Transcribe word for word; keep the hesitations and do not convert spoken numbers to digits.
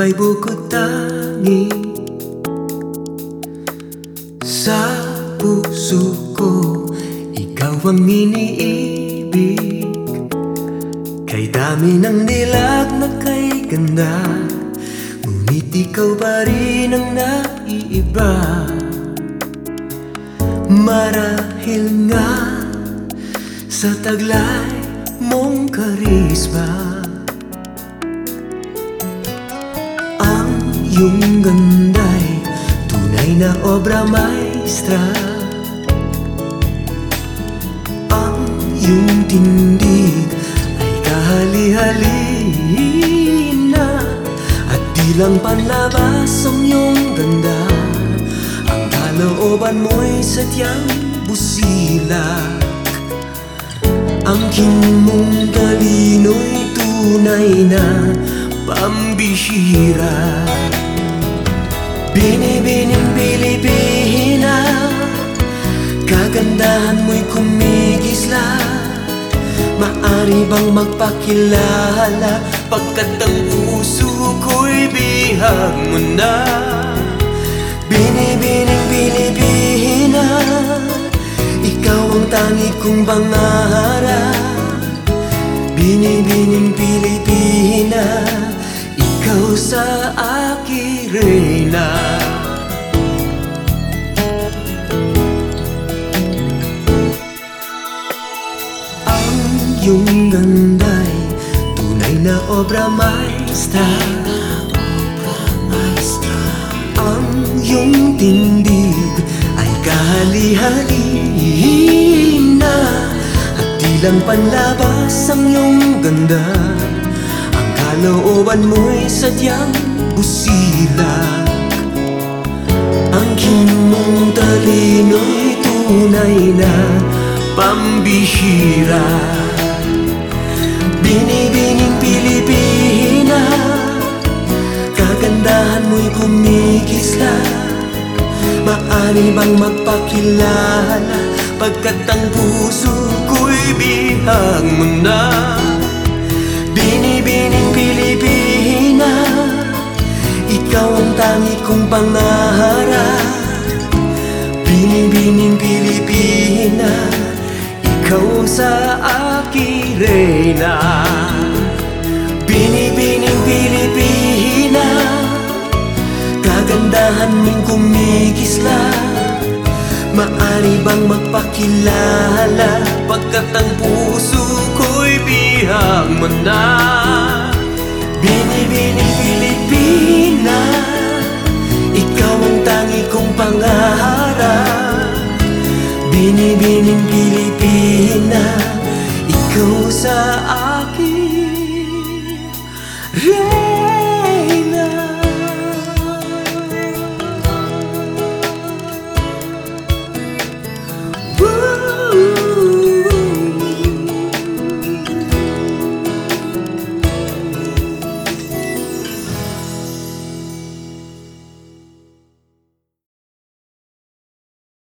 ay bukod tangi sa puso ko. Ikaw ang iniibig, kay dami ng dilag na kay ganda, ngunit ikaw pa rin ang naiiba. Marahil nga sa taglay mong karisma, ang iyong ganda'y tunay na obra maestra. Ang iyong tindig ay kahali-halina, at di lang panlabas ang iyong ganda, ang kalooban mo'y sadyang busilak. Ang kin mong talino'y tunay na pambihira. Binibining Pilipina, kagandahan mo'y kumikislap. Maari bang magpakilala, pagkat ang puso ko'y bihag mo na. Binibining Pilipina, ikaw ang tangi kong pangarap. Binibining Pilipina, ikaw sa aking reyna. Ang iyong ganda'y tunay na obra maestra. Ang iyong tindig ay kahali-halina, at di lang panlabas ang iyong ganda, ang kalooban mo'y sadyang busilak. Ang kin mong talino'y tunay na pambihira. Binibining Pilipina, kagandahan mo'y kumikislap. Maari bang magpakilala, pagkat ang puso ko'y bihag mo na. Binibining Pilipina, ikaw ang tangi kong pangarap. Binibining Pilipina, ikaw sa aking reyna. Binibining Pilipina, kagandahan mong kumikislap. Maari bang magpakilala, pagkat ang puso ko'y bihag mo na. Binibining Pilipina, ikaw ang tangi kong pangarap. Binibining Pilipina, ikaw sa akin.